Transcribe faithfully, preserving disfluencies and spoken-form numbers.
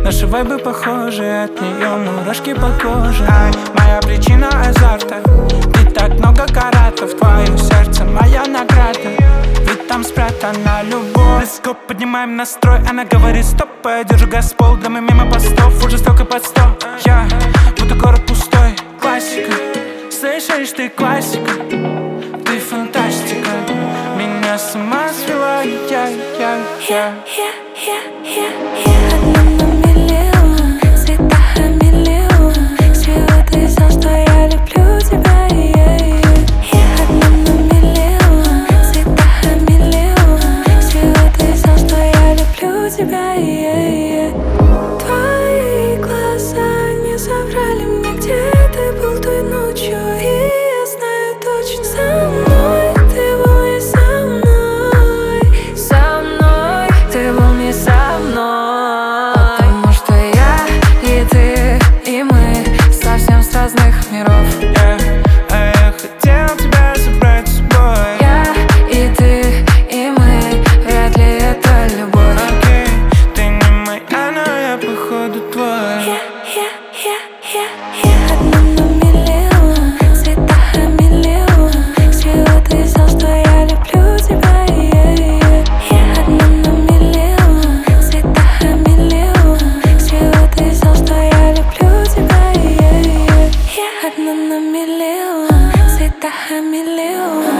Наши вайбы похожи, от нее мурашки по коже. Ай, моя причина азарта. Ты так много каратов, твое сердце моя награда. Ведь там спрятана любовь. Let's go, поднимаем настрой. Она говорит стоп, я держу газ в пол. Да мы мимо постов, уже столько под сто. Я, будто город пустой, классика. Слышишь, ты классика, ты фантастика. Меня с ума свела, я, я, я. Одна на миллион, цвета хамелеон. С чего ты взял, что я люблю тебя? Одна на миллион, цвета хамелеон. С чего ты взял, что я люблю тебя? Твои глаза не соврали мне, где ты был той ночью. И я знаю точно, со мной ты был не со мной. Со мной ты был не со мной. Потому что я и ты, и мы совсем с разных миров. Yeah, а я хотел тебя забрать с собой. Я и ты, и мы, вряд ли это любовь. Окей, okay, ты не моя, но я походу твой. Одна на миллион, цвета хамелеон. С чего ты взял, что я люблю тебя? Одна на миллион, цвета хамелеон. С чего ты взял, что я люблю тебя? Одна на миллион, цвета хамелеон.